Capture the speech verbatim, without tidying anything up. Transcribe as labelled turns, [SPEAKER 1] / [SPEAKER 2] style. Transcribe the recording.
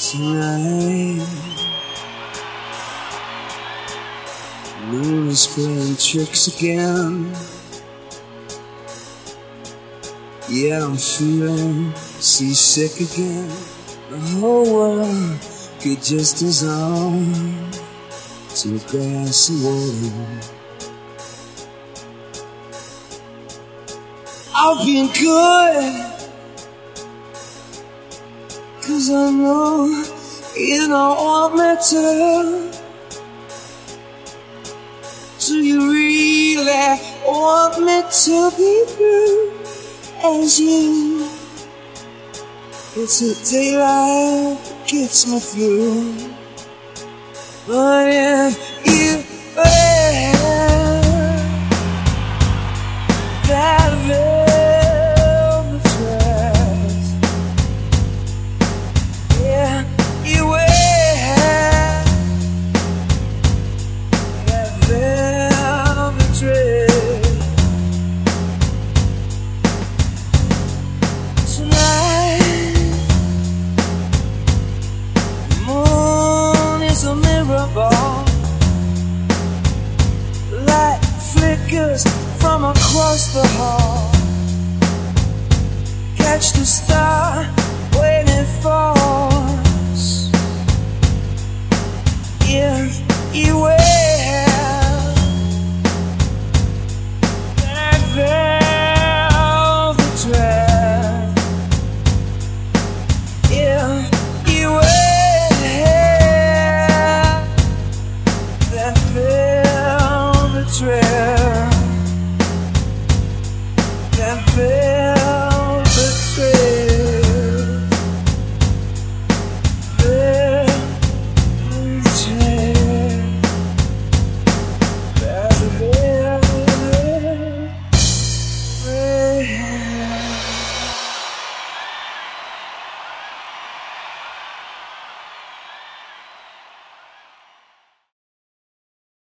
[SPEAKER 1] tonight. Moon is playing tricks again. Yeah, I'm feeling seasick again. The whole world could just dissolve to a glass of water. I've been good, 'cause I know you don't want me to. Do you really want me to be blue as you? It's a daylight that gets me through. But if you wear that velvet dress, yeah, you wear that velvet dress tonight. The moon is a mirror ball. Light flickers from across the hall. Catch the star when it falls. If you wear that velvet dress, if you wear that velvet dress, that velvet